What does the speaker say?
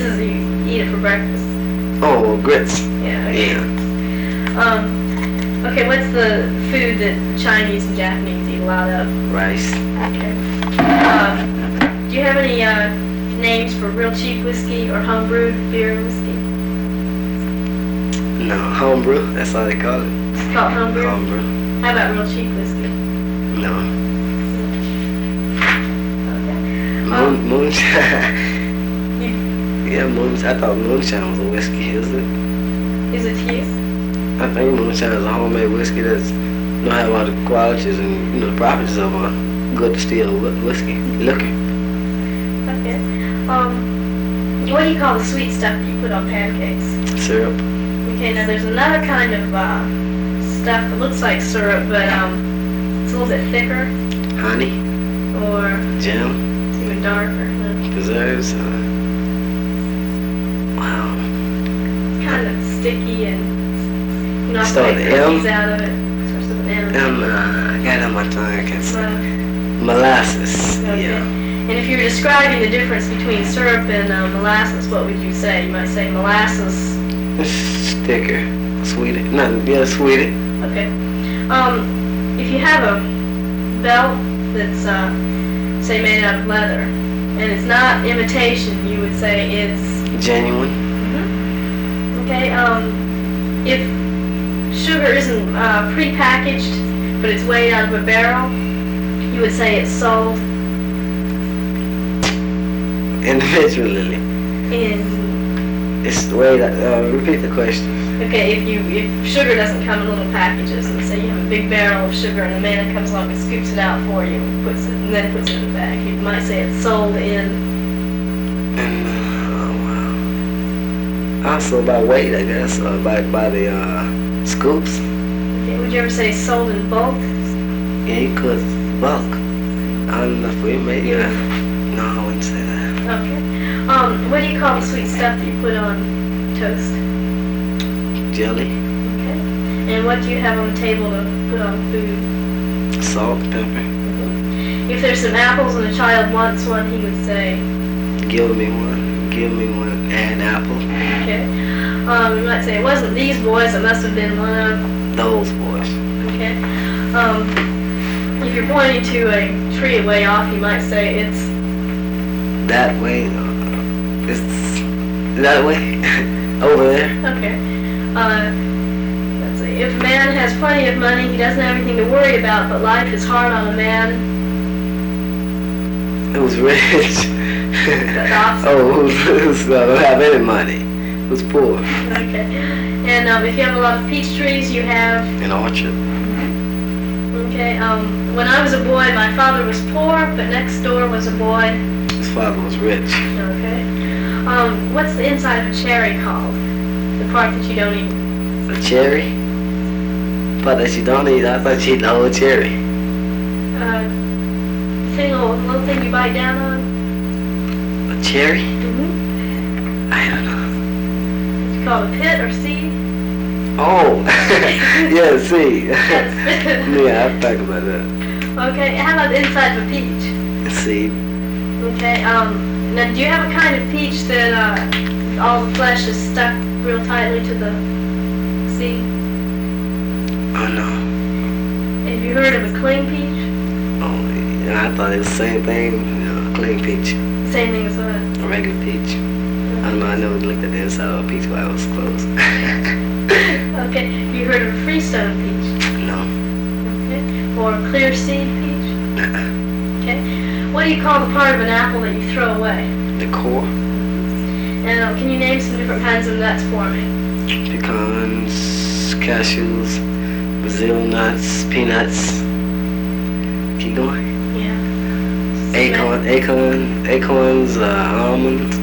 This is you eat it for breakfast. Oh, grits. Yeah. Okay. Yeah. Okay, what's the food that the Chinese and Japanese eat a lot of? Rice. Okay. Do you have any names for real cheap whiskey or homebrewed beer and whiskey? No, homebrew. That's all they call it. It's called homebrew? Homebrew. How about real cheap whiskey? No. Okay. Moonshine. Yeah, moonshine. I thought moonshine was a whiskey. Is it? Is it to you? I think moonshine is a homemade whiskey that's don't have all the qualities and the properties of a good distilled whiskey liquor. Okay. What do you call the sweet stuff that you put on pancakes? Syrup. Okay, now there's another kind of stuff that looks like syrup, but it's a little bit thicker. Honey. Or Jam. it's even darker. Preserves. Wow. It's kind of sticky and not Start like with M? cookies out of it. Starts with an M. I got it on my tongue. I can't say. Uh, Molasses. Okay. Yeah. And if you were describing the difference between syrup and molasses, what would you say? You might say molasses. It's thicker. Sweeter. Sweeter. Okay. If you have a belt that's, say, made out of leather, and it's not imitation, you would say it's... Genuine. Mm-hmm. Okay. If sugar isn't pre-packaged, but it's weighed out of a barrel, you would say it's sold individually. It's the way that repeat the question. Okay, if sugar doesn't come in little packages, and say you have a big barrel of sugar and the man comes along and scoops it out for you and then puts it in the bag, you might say it's sold in. And also by weight, I guess, or by the scoops. Okay, would you ever say sold in bulk? Yeah, you could bulk. I don't know if we made No, I wouldn't say that. Okay. What do you call the sweet stuff that you put on toast? Jelly. Okay. And what do you have on the table to put on food? Salt, pepper. If there's some apples and a child wants one, he would say, Give me one, and apple. okay. You might say, it wasn't these boys, it must have been one of those boys. Okay. If you're pointing to a tree way off, you might say it's that way. It's that way. Over there. okay. Let's see. If a man has plenty of money, he doesn't have anything to worry about, but life is hard on a man who's rich. Who's don't have any money. Who's poor. Okay. And if you have a lot of peach trees, you have an orchard. Okay. When I was a boy, my father was poor, but next door was a boy. His father was rich. Okay. What's the inside of a cherry called? The part that you don't eat. A cherry? Part that you don't eat? I thought you eat the whole cherry. Little thing you bite down on? A cherry? Mm-hmm. I don't know. It's called a pit or seed? Oh, yeah, seed. Yeah, I've talked about that. Okay, how about the inside of a peach? A seed. Okay, now do you have a kind of peach that all the flesh is stuck real tightly to the seed? Oh, no. Have you heard of a cling peach? Oh, yeah, I thought it was the same thing, cling peach. Same thing as what? A regular peach. I don't know, I never looked at the inside of a peach while I was close. Okay, have you heard of a freestone peach? No. Okay, or a clear seed peach? Okay, what do you call the part of an apple that you throw away? The core. And can you name some different kinds of nuts for me? Pecans, cashews, Brazil nuts, peanuts. Keep going. Yeah. Acorns, almonds,